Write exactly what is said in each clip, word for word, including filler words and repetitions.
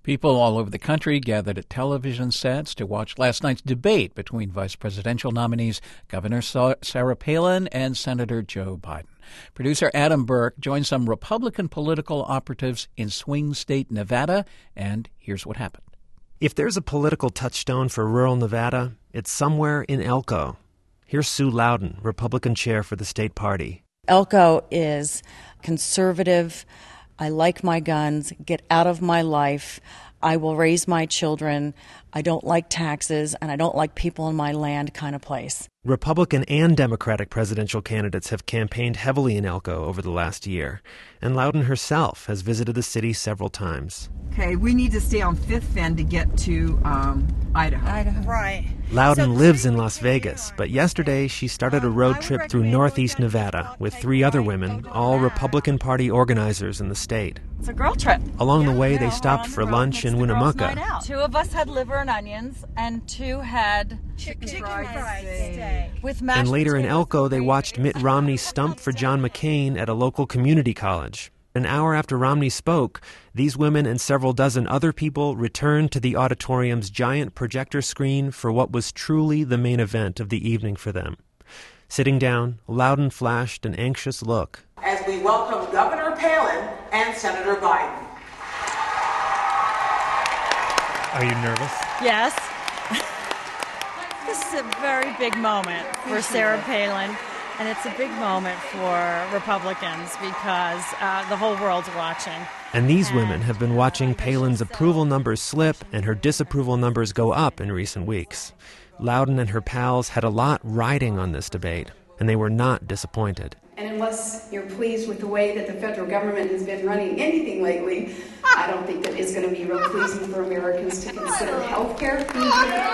People all over the country gathered at television sets to watch last night's debate between vice presidential nominees Governor Sarah Palin and Senator Joe Biden. Producer Adam Burke joined some Republican political operatives in swing state Nevada, and here's what happened. If there's a political touchstone for rural Nevada, it's somewhere in Elko. Here's Sue Loudon, Republican chair for the state party. Elko is conservative. I like my guns. Get out of my life. I will raise my children. I don't like taxes, and I don't like people in my land kind of place. Republican and Democratic presidential candidates have campaigned heavily in Elko over the last year, and Loudon herself has visited the city several times. Okay, we need to stay on Fifth then to get to um, Idaho. Idaho. Right. Loudon So lives in Las Vegas, but yesterday she started a road I would trip through recommend northeast looking at Nevada the with Take three other Right, women, Go all Back. Republican Party organizers in the state. It's a girl trip. Along the Yeah, way, yeah, they we're stopped on the for road. lunch It's in the girls' night Winnemucca. out. Two of us had liver and onions, and two had Chicken, chicken fried fried steak. steak with mashed And later in potatoes Elko, and they gravy. watched Mitt Romney stump for John McCain at a local community college. An hour after Romney spoke, these women and several dozen other people returned to the auditorium's giant projector screen for what was truly the main event of the evening for them. Sitting down, Loudon flashed an anxious look. As we welcome Governor Palin and Senator Biden. Are you nervous? Yes. This is a very big moment for Sarah Palin, and it's a big moment for Republicans because uh, the whole world's watching. And these women have been watching Palin's approval numbers slip and her disapproval numbers go up in recent weeks. Loudon and her pals had a lot riding on this debate, and they were not disappointed. And unless you're pleased with the way that the federal government has been running anything lately, I don't think that it's going to be real pleasing for Americans to consider health care being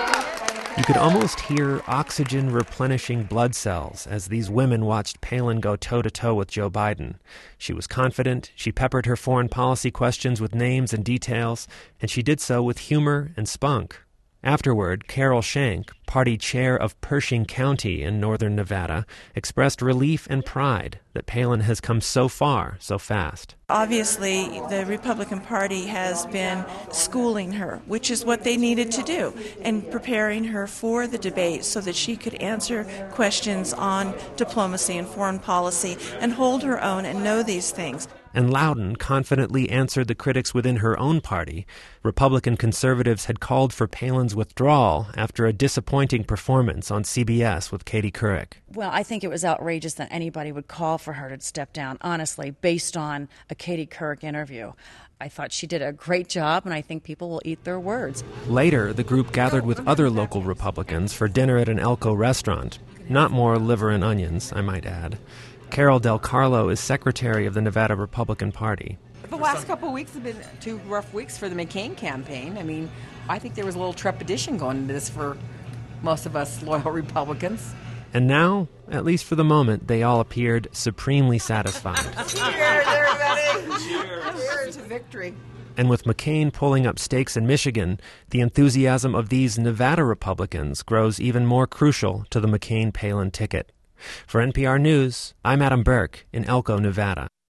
You could almost hear oxygen replenishing blood cells as these women watched Palin go toe-to-toe with Joe Biden. She was confident, she peppered her foreign policy questions with names and details, and she did so with humor and spunk. Afterward, Carol Schenck, party chair of Pershing County in northern Nevada, expressed relief and pride that Palin has come so far so fast. Obviously, the Republican Party has been schooling her, which is what they needed to do, and preparing her for the debate so that she could answer questions on diplomacy and foreign policy and hold her own and know these things. And Loudon confidently answered the critics within her own party. Republican conservatives had called for Palin's withdrawal after a disappointing performance on C B S with Katie Couric. Well, I think it was outrageous that anybody would call for her to step down, honestly, based on a Katie Couric interview. I thought she did a great job, and I think people will eat their words. Later, the group gathered with other local Republicans for dinner at an Elko restaurant. Not more liver and onions, I might add. Carol Del Carlo is secretary of the Nevada Republican Party. The last couple of weeks have been two rough weeks for the McCain campaign. I mean, I think there was a little trepidation going into this for most of us loyal Republicans. And now, at least for the moment, they all appeared supremely satisfied. Cheers, everybody! Cheers! Cheers to victory. And with McCain pulling up stakes in Michigan, the enthusiasm of these Nevada Republicans grows even more crucial to the McCain-Palin ticket. For N P R News, I'm Adam Burke in Elko, Nevada.